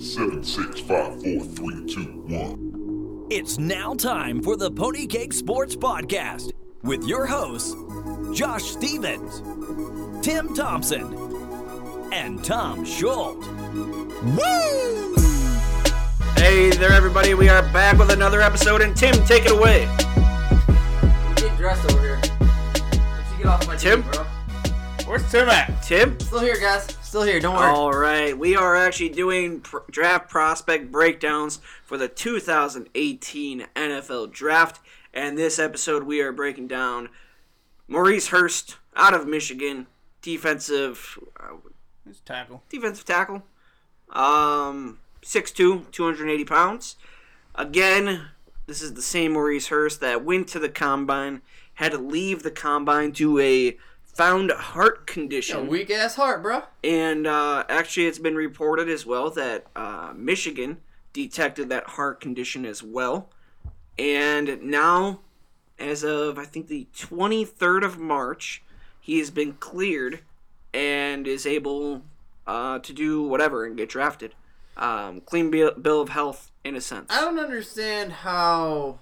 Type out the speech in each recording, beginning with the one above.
7, 6, 5, 4, 3, 2, 1. It's now time for the Pony Cake Sports Podcast with your hosts, Josh Stevens, Tim Thompson, and Tom Schultz. Woo! Hey there, everybody. We are back with another episode, and Tim, take it away. I'm getting dressed over here. Once you get off my Tim? team, bro. Where's Tim at? Tim? Still here, guys. Still here. Don't worry. All right. We are actually doing draft prospect breakdowns for the 2018 NFL Draft. And this episode, we are breaking down Maurice Hurst out of Michigan, defensive Tackle. 6'2", 280 pounds. Again, this is the same Maurice Hurst that went to the combine, had to leave the combine due a found heart condition. A weak ass heart, bro. And actually, it's been reported as well that Michigan detected that heart condition as well. And now, as of, I think, the 23rd of March, he has been cleared and is able to do whatever and get drafted. Clean bill of health, in a sense. I don't understand how,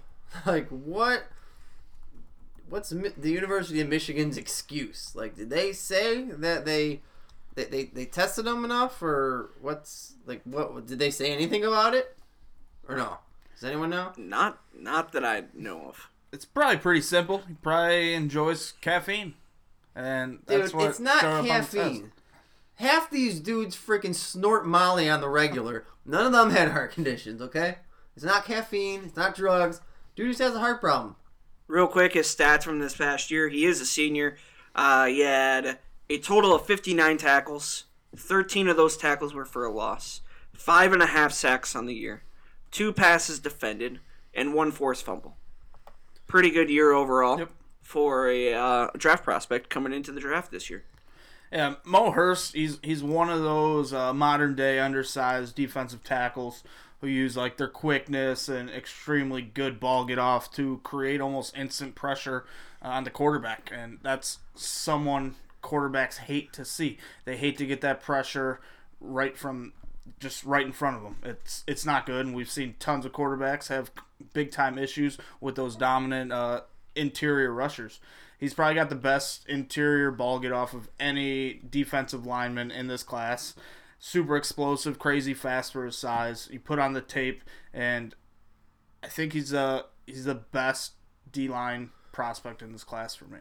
what's the University of Michigan's excuse? Like, did they say that they tested him enough, or what did they say anything about it, or no? Does anyone know? Not that I know of. It's probably pretty simple. He probably enjoys caffeine, and that's Dude, what it's not showed up on the test. caffeine. Half these dudes freaking snort Molly on the regular. None of them had heart conditions, okay? It's not caffeine. It's not drugs. Dude just has a heart problem. Real quick, his stats from this past year. He is a senior. He had a total of 59 tackles. 13 of those tackles were for a loss. 5.5 sacks on the year. 2 passes defended, and 1 forced fumble. Pretty good year overall for a draft prospect coming into the draft this year. Yeah, Mo Hurst, he's one of those modern-day undersized defensive tackles who use like their quickness and extremely good ball get-off to create almost instant pressure on the quarterback. And that's someone quarterbacks hate to see. They hate to get that pressure right in front of them. It's not good, and we've seen tons of quarterbacks have big-time issues with those dominant interior rushers. He's probably got the best interior ball get-off of any defensive lineman in this class. Super explosive, crazy fast for his size. You put on the tape, and I think he's the best D-line prospect in this class for me.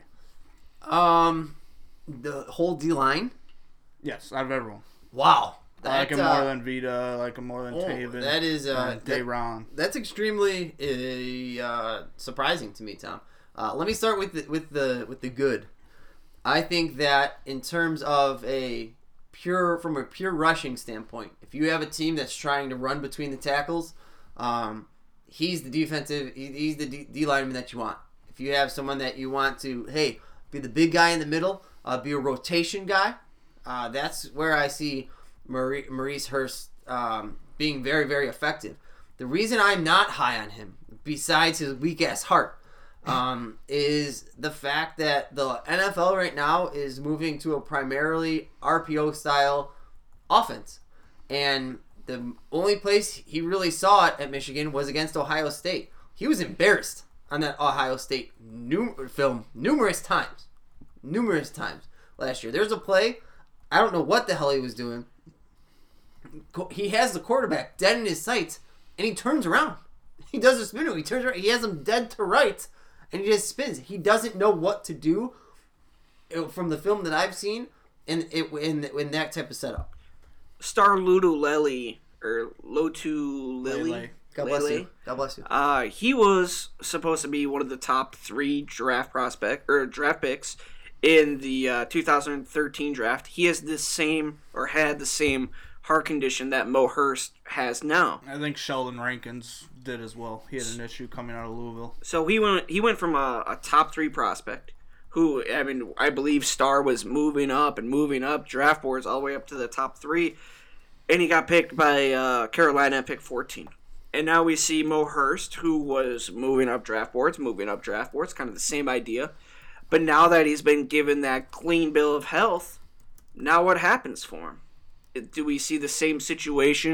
The whole D-line? Yes, out of everyone. Wow. I like him more than Vita. I like him more than Taven. That is Dayron. That's extremely surprising to me, Tom. Let me start with the good. I think that in terms of from a pure rushing standpoint, if you have a team that's trying to run between the tackles, he's the D lineman that you want. If you have someone that you want to, be the big guy in the middle, be a rotation guy, that's where I see Maurice Hurst being very, very effective. The reason I'm not high on him, besides his weak ass heart, is the fact that the NFL right now is moving to a primarily RPO style offense, and the only place he really saw it at Michigan was against Ohio State. He was embarrassed on that Ohio State film numerous times last year. There's a play, I don't know what the hell he was doing. He has the quarterback dead in his sights, and he turns around. He does a spin move. He turns around. He has him dead to right, and he just spins. He doesn't know what to do from the film that I've seen in that type of setup. Star Lotulelei, or Lotulelei. God bless you. God bless you. He was supposed to be one of the top 3 draft picks in the 2013 draft. He has had the same heart condition that Mo Hurst has now. I think Sheldon Rankins did as well. He had an issue coming out of Louisville. So he went from a top 3 prospect, who, I mean, I believe Star was moving up draft boards all the way up to the top 3, and he got picked by Carolina at pick 14. And now we see Mo Hurst, who was moving up draft boards, kind of the same idea. But now that he's been given that clean bill of health, now what happens for him? Do we see the same situation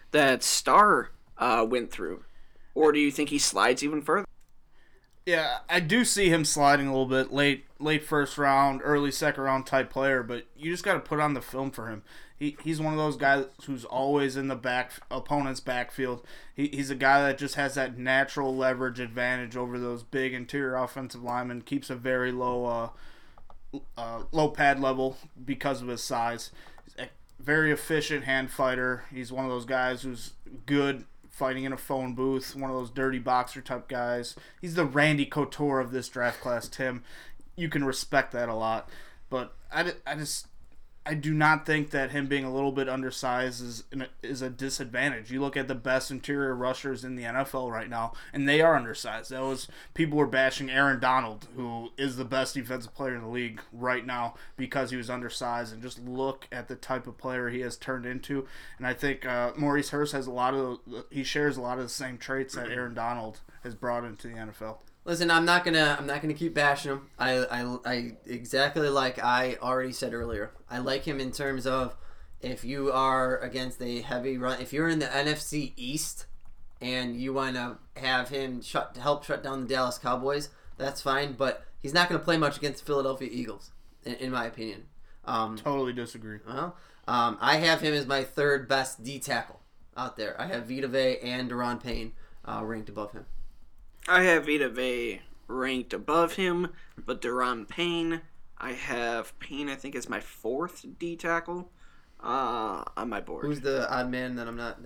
that Starr went through? Or do you think he slides even further? Yeah, I do see him sliding a little bit, late first round, early second round type player, but you just got to put on the film for him. He's one of those guys who's always in the opponent's backfield. He's a guy that just has that natural leverage advantage over those big interior offensive linemen, keeps a very low pad level because of his size. He's a very efficient hand fighter. He's one of those guys who's good fighting in a phone booth, one of those dirty boxer type guys. He's the Randy Couture of this draft class, Tim. You can respect that a lot. But I do not think that him being a little bit undersized is a disadvantage. You look at the best interior rushers in the NFL right now, and they are undersized. People were bashing Aaron Donald, who is the best defensive player in the league right now because he was undersized. And just look at the type of player he has turned into. And I think Maurice Hurst has he shares a lot of the same traits that Aaron Donald has brought into the NFL. Listen, I'm not gonna keep bashing him. I exactly like I already said earlier. I like him in terms of if you are against a heavy run, if you're in the NFC East and you want to have him help shut down the Dallas Cowboys, that's fine. But he's not going to play much against the Philadelphia Eagles, in my opinion. Totally disagree. Well, I have him as my third best D tackle out there. I have Vita Vea and Daron Payne ranked above him. I have Vita Vea ranked above him, but Daron Payne, I have Payne, I think, is my fourth D tackle on my board. Who's the odd man that I'm not?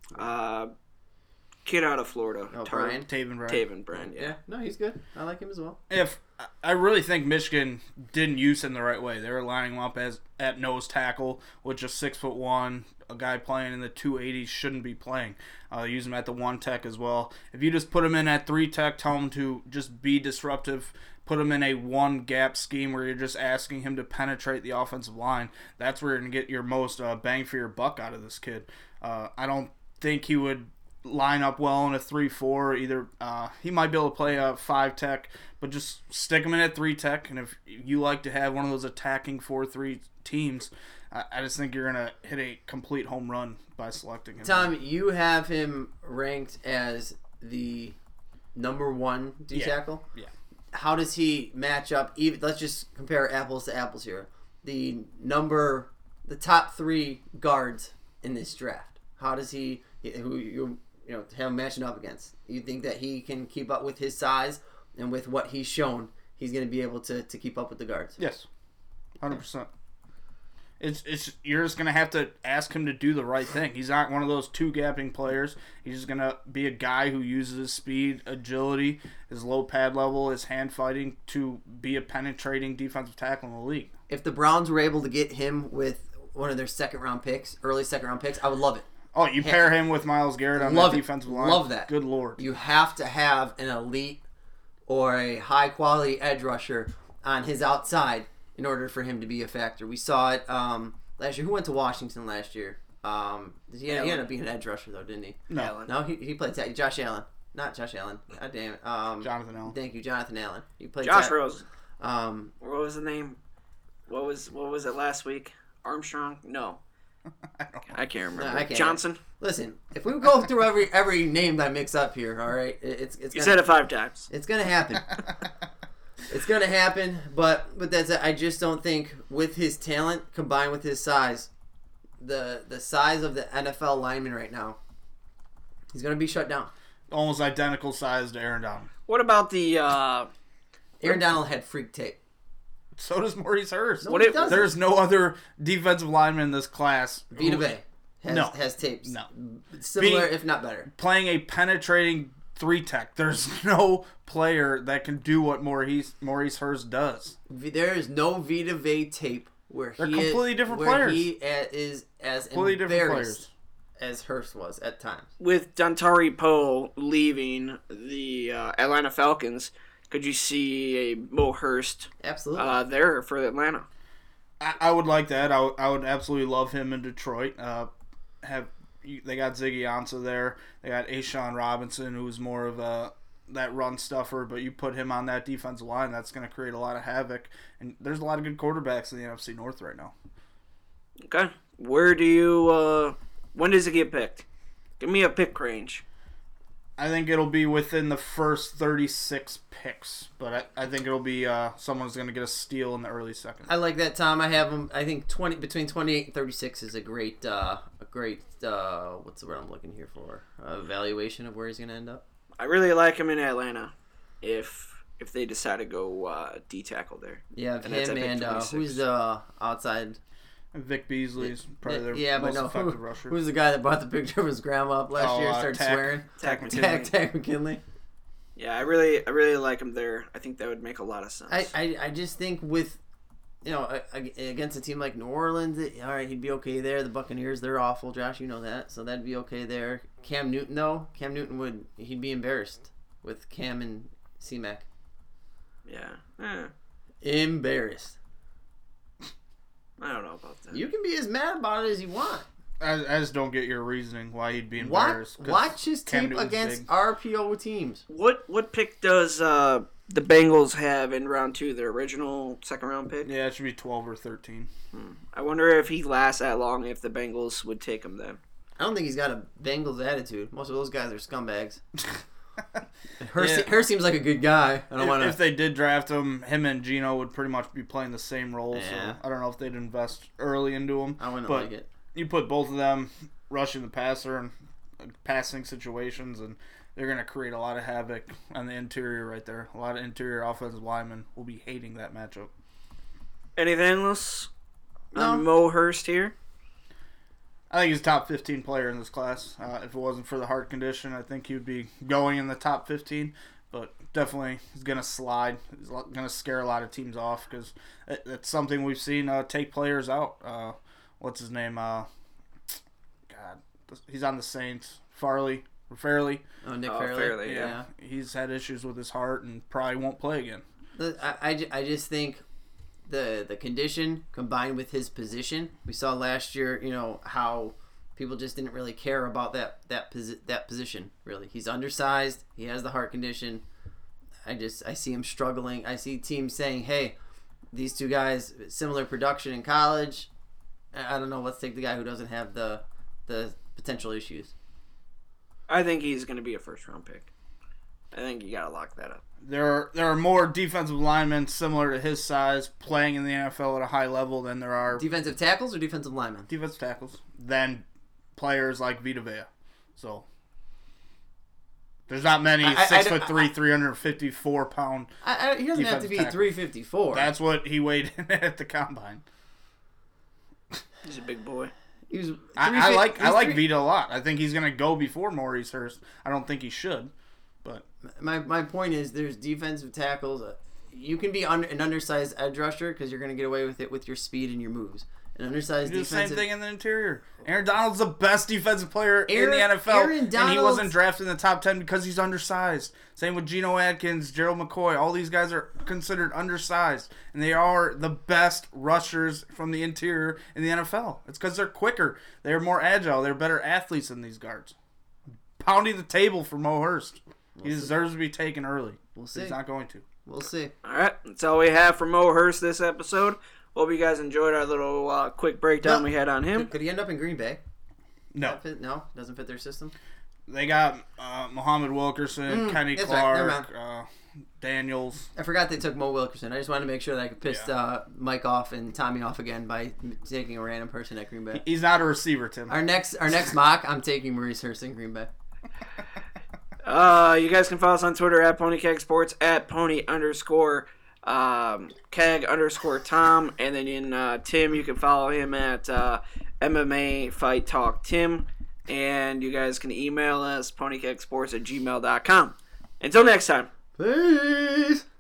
Kid out of Florida. Brian? Taven Bryan, yeah. No, he's good. I like him as well. I really think Michigan didn't use him the right way. They were lining him up at nose tackle, which is 6'1", a guy playing in the 280s shouldn't be playing. Use him at the 1 tech as well. If you just put him in at 3 tech, tell him to just be disruptive, put him in a 1 gap scheme where you're just asking him to penetrate the offensive line, that's where you're going to get your most bang for your buck out of this kid. I don't think he would line up well in a 3-4 either. He might be able to play a 5 tech, but just stick him in at 3 tech, and if you like to have one of those attacking 4-3 teams, I just think you're going to hit a complete home run by selecting him. Tom, you have him ranked as the number 1 D tackle? Yeah. How does he match up? Let's just compare apples to apples here. The top 3 guards in this draft. How does he, who you have him matching up against? You think that he can keep up with his size and with what he's shown? He's going to be able to keep up with the guards. Yes, 100%. It's you're just gonna have to ask him to do the right thing. He's not one of those 2 gapping players. He's just gonna be a guy who uses his speed, agility, his low pad level, his hand fighting to be a penetrating defensive tackle in the league. If the Browns were able to get him with one of their early second round picks, I would love it. Oh, you pair him with Myles Garrett on that defensive line. Love that. Good Lord. You have to have an elite or a high quality edge rusher on his outside in order for him to be a factor. We saw it last year. Who went to Washington last year? He ended up being an edge rusher, though, didn't he? No, he played Josh Allen. Not Josh Allen. God damn it. Jonathan Allen. Thank you, Jonathan Allen. He played Josh Rose. What was the name? What was it last week? Armstrong? No. I can't remember. No, I can't. Johnson? Listen, if we go through every name that I mix up here, all right, it's You said it 5 times. It's gonna happen. It's gonna happen, but that's it. I just don't think with his talent combined with his size, the size of the NFL lineman right now, he's gonna be shut down. Almost identical size to Aaron Donald. What about the Aaron Donald had freak tape. So does Maurice Hurst. No, he doesn't. There's no other defensive lineman in this class. Vita Vea has tapes. No. Similar, if not better. Playing a penetrating 3 tech. There's no player that can do what Maurice Hurst does. There is no Vita Vea tape where They're completely different players. He is as Completely different embarrassed players. as Hurst was at times. with Dontari Poe leaving the Atlanta Falcons, could you see a Mo Hurst Absolutely. there for Atlanta? I would like that. I would absolutely love him in Detroit. They got Ziggy Ansah there. They got A'Shawn Robinson, who's more of that run stuffer, but you put him on that defensive line, that's going to create a lot of havoc. And there's a lot of good quarterbacks in the NFC North right now. Okay. Where do you when does it get picked? Give me a pick range. I think it'll be within the first 36 picks, but I think it'll be someone's going to get a steal in the early second. I like that, Tom. I have him. I think between 28 and 36 is a great what's the word I'm looking here for? Evaluation of where he's going to end up. I really like him in Atlanta. If they decide to go D tackle there. Yeah, And that's him at pick and 26. who's the outside? Vic Beasley's probably their most effective rusher. Who's the guy that bought the picture of his grandma up last year? Started swearing. Tack McKinley. Tack McKinley. Yeah, I really like him there. I think that would make a lot of sense. I just think with, against a team like New Orleans, all right, he'd be okay there. The Buccaneers, they're awful, Josh. You know that, so that'd be okay there. Cam Newton, though, he'd be embarrassed with Cam and C-Mac. Yeah. Embarrassed. I don't know about that. You can be as mad about it as you want. I just don't get your reasoning why he'd be embarrassed. Watch his Cam tape Newton's against big. RPO teams. What pick does the Bengals have in round 2? Their original second round pick? Yeah, it should be 12 or 13. I wonder if he lasts that long. If the Bengals would take him then. I don't think he's got a Bengals attitude. Most of those guys are scumbags. Yeah. Hurst seems like a good guy. I don't want If to. they did draft him and Geno would pretty much be playing the same role. Yeah. So I don't know if they'd invest early into him. I wouldn't but like it. You put both of them rushing the passer and passing situations, and they're going to create a lot of havoc on the interior right there. A lot of interior offensive linemen will be hating that matchup. Anything else No. on Mo Hurst here? I think he's a top 15 player in this class. If it wasn't for the heart condition, I think he would be going in the top 15. But definitely, he's going to slide. He's going to scare a lot of teams off because it's something we've seen take players out. What's his name? He's on the Saints. Fairley. Oh, Nick Fairley. Fairley, Yeah. He's had issues with his heart and probably won't play again. I just think the condition combined with his position. We saw last year, how people just didn't really care about that position. Really, he's undersized. He has the heart condition. I see him struggling. I see teams saying, "Hey, these two guys similar production in college. I don't know. Let's take the guy who doesn't have the potential issues." I think he's going to be a first round pick. I think you got to lock that up. There are more defensive linemen similar to his size playing in the NFL at a high level than there are Defensive tackles or defensive linemen? defensive tackles than players like Vita Vea. So there's not many 6'3", 354-pound. He doesn't have to be Defensive tackle. 354. That's what he weighed in at the combine. He's a big boy. He was I like three- Vita a lot. I think he's gonna go before Maurice Hurst. I don't think he should, but My point is, there's defensive tackles. You can be an undersized edge rusher because you're going to get away with it with your speed and your moves. An undersized do the defensive. same thing in the interior. Aaron Donald's the best defensive player in the Aaron NFL, and he Donald's- wasn't drafted in the top 10 because he's undersized. Same with Geno Atkins, Gerald McCoy. All these guys are considered undersized, and they are the best rushers from the interior in the NFL. It's because they're quicker. They're more agile. They're better athletes than these guards. Pounding the table for Mo Hurst. He deserves to be taken early. We'll see. He's not going to. We'll see. All right, that's all we have for Mo Hurst this episode. Hope you guys enjoyed our little quick breakdown we had on him. Could he end up in Green Bay? No. No, doesn't fit their system. They got Muhammad Wilkerson, Kenny that's right. Never Clark, Daniels. I forgot they took Mo Wilkerson. I just wanted to make sure that I could piss Mike off and Tommy off again by taking a random person at Green Bay. He's not a receiver, Tim. Our next mock, I'm taking Maurice Hurst in Green Bay. You guys can follow us on Twitter at PonyKegSports, at Pony_Keg_Tom, and then in Tim, you can follow him at MMA Fight Talk Tim, and you guys can email us ponykegsports@gmail.com. Until next time. Peace.